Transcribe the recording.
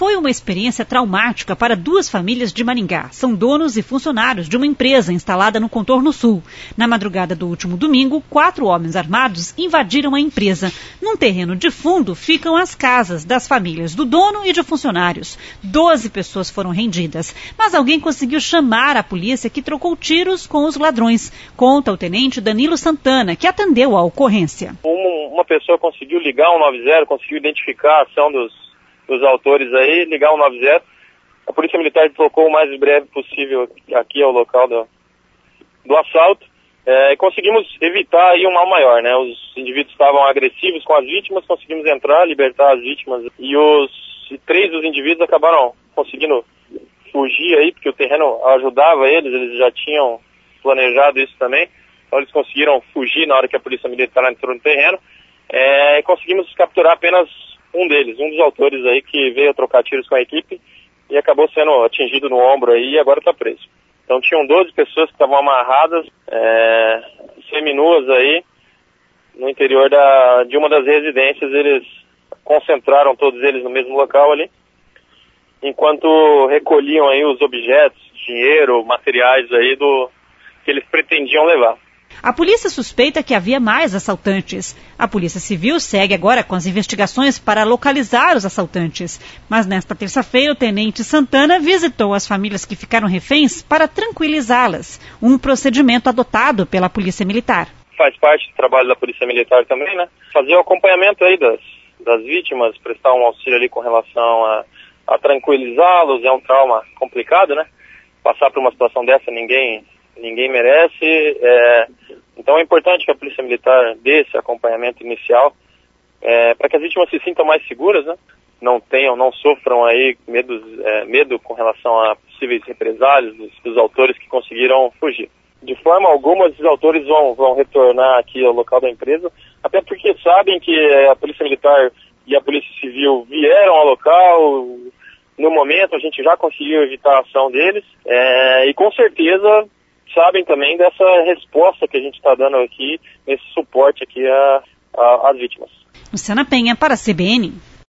Foi uma experiência traumática para 2 famílias de Maringá. São donos e funcionários de uma empresa instalada no Contorno Sul. Na madrugada do último domingo, 4 homens armados invadiram a empresa. Num terreno de fundo ficam as casas das famílias do dono e de funcionários. 12 pessoas foram rendidas. Mas alguém conseguiu chamar a polícia, que trocou tiros com os ladrões. Conta o tenente Danilo Santana, que atendeu a ocorrência. Uma pessoa conseguiu ligar o 190, conseguiu identificar a ação dos autores aí, ligar o 190. A Polícia Militar deslocou o mais breve possível aqui ao local do assalto. E conseguimos evitar aí um mal maior, né? Os indivíduos estavam agressivos com as vítimas, conseguimos entrar, libertar as vítimas. E 3 dos indivíduos acabaram conseguindo fugir aí, porque o terreno ajudava eles já tinham planejado isso também. Então eles conseguiram fugir na hora que a Polícia Militar entrou no terreno. E conseguimos capturar apenas um dos autores aí, que veio trocar tiros com a equipe e acabou sendo atingido no ombro aí e agora está preso. Então tinham 12 pessoas que estavam amarradas, seminuas aí, no interior de uma das residências. Eles concentraram todos eles no mesmo local ali, enquanto recolhiam aí os objetos, dinheiro, materiais aí que eles pretendiam levar. A polícia suspeita que havia mais assaltantes. A Polícia Civil segue agora com as investigações para localizar os assaltantes. Mas nesta terça-feira, o tenente Santana visitou as famílias que ficaram reféns para tranquilizá-las. Um procedimento adotado pela Polícia Militar. Faz parte do trabalho da Polícia Militar também, né? Fazer o acompanhamento aí das vítimas, prestar um auxílio ali com relação a tranquilizá-los. É um trauma complicado, né? Passar por uma situação dessa ninguém merece. Então é importante que a Polícia Militar dê esse acompanhamento inicial para que as vítimas se sintam mais seguras, né? Não sofram aí medo com relação a possíveis represálias dos autores que conseguiram fugir. De forma alguma, esses autores vão retornar aqui ao local da empresa, até porque sabem que a Polícia Militar e a Polícia Civil vieram ao local. No momento a gente já conseguiu evitar a ação deles e com certeza sabem também dessa resposta que a gente está dando aqui, nesse suporte aqui às vítimas. Luciana Penha para a CBN.